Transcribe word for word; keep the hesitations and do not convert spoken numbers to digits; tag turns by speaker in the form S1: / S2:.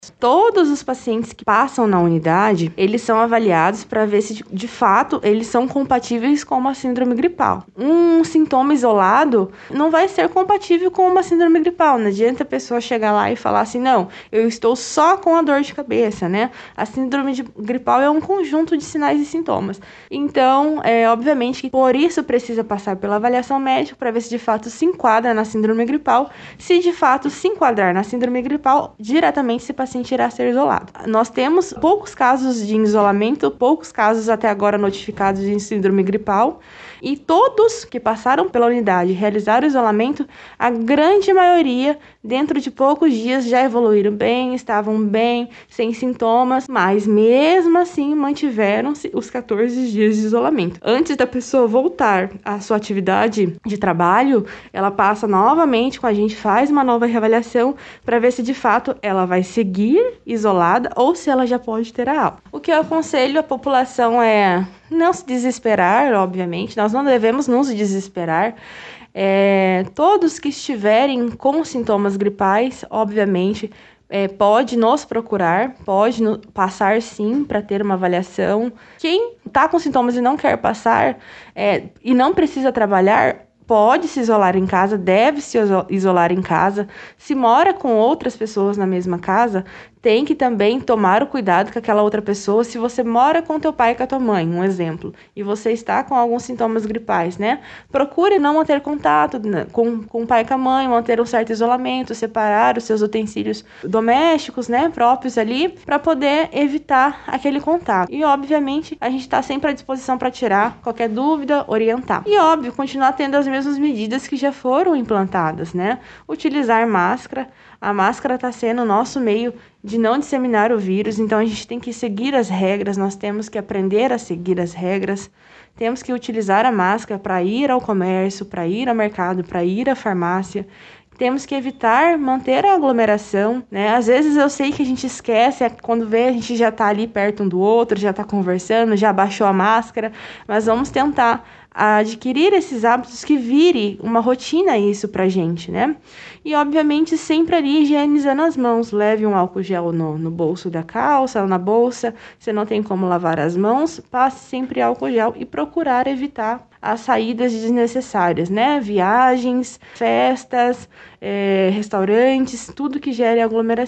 S1: Todos os pacientes que passam na unidade, eles são avaliados para ver se de fato eles são compatíveis com uma síndrome gripal. Um sintoma isolado não vai ser compatível com uma síndrome gripal. Não adianta a pessoa chegar lá e falar assim, não, eu estou só com a dor de cabeça, né? A síndrome de gripal é um conjunto de sinais e sintomas. Então, é obviamente que por isso precisa passar pela avaliação médica para ver se de fato se enquadra na síndrome gripal. Se de fato se enquadrar na síndrome gripal, diretamente esse paciente irá ser isolado. Nós temos poucos casos de isolamento, poucos casos até agora notificados de síndrome gripal, e todos que passaram pela unidade e realizaram o isolamento, a grande maioria, dentro de poucos dias, já evoluíram bem, estavam bem, sem sintomas, mas mesmo assim mantiveram-se os quatorze dias de isolamento. Antes da pessoa voltar à sua atividade de trabalho, ela passa novamente com a gente, faz uma nova reavaliação para ver se de fato ela vai seguir isolada ou se ela já pode ter a alta. O que eu aconselho a população é não se desesperar, obviamente, nós não devemos nos desesperar. É, todos que estiverem com sintomas gripais, obviamente, é, pode nos procurar, pode no, passar sim para ter uma avaliação. Quem está com sintomas e não quer passar é, e não precisa trabalhar, pode se isolar em casa, deve se isolar em casa. Se mora com outras pessoas na mesma casa, tem que também tomar o cuidado com aquela outra pessoa. Se você mora com teu pai e com a tua mãe, um exemplo, e você está com alguns sintomas gripais, né? Procure não manter contato com, com o pai e com a mãe, manter um certo isolamento, separar os seus utensílios domésticos, né, próprios ali, para poder evitar aquele contato. E, obviamente, a gente está sempre à disposição para tirar qualquer dúvida, orientar. E, óbvio, continuar tendo as mesmas medidas que já foram implantadas, né? Utilizar máscara. A máscara está sendo o nosso meio de não disseminar o vírus, então a gente tem que seguir as regras, nós temos que aprender a seguir as regras, temos que utilizar a máscara para ir ao comércio, para ir ao mercado, para ir à farmácia. Temos que evitar manter a aglomeração, né? Às vezes eu sei que a gente esquece, quando vê a gente já está ali perto um do outro, já está conversando, já baixou a máscara, mas vamos tentar adquirir esses hábitos que vire uma rotina isso pra gente, né? E, obviamente, sempre ali higienizando as mãos. Leve um álcool gel no, no bolso da calça, na bolsa. Se não tem como lavar as mãos, passe sempre álcool gel e procurar evitar as saídas desnecessárias, né? Viagens, festas, é, restaurantes, tudo que gere aglomeração.